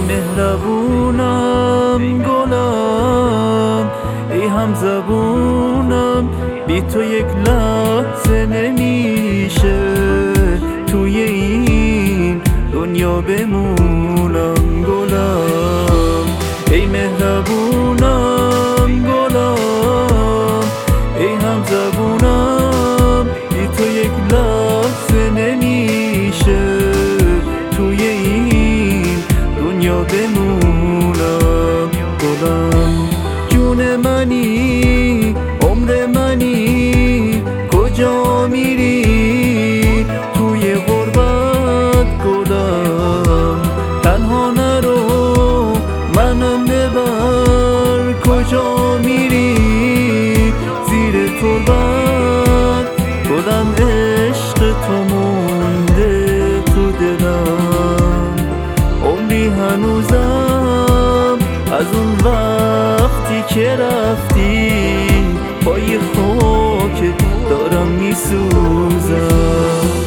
مهربونم گلم، ای همزبونم، بی تو یک لحظه نمیشه توی این دنیا بمونم گلم. ای مهربونم گلم، ای همزبونم، بی تو یک لحظه نمیشه توی این دنیا بمونم گلم. جون منی، عمر منی، کجا میری توی غربت گلم؟ تنها نرو منم ببر، کجا میری زیر تربت گلم؟ عشق تو مونده تو دلم، عمری هنوزم از اون وقتی که رفتی پای خاک دارم میسوزم.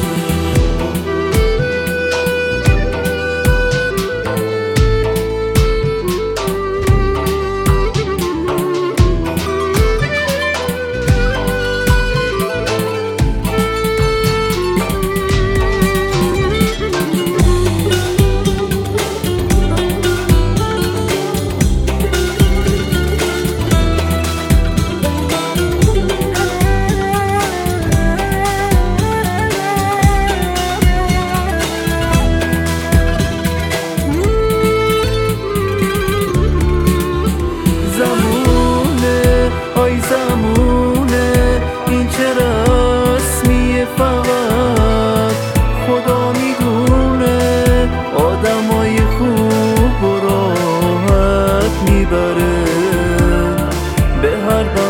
زمونه این چه رسمیه، فقط خدا میدونه آدمای خوب و راحت میبره به هر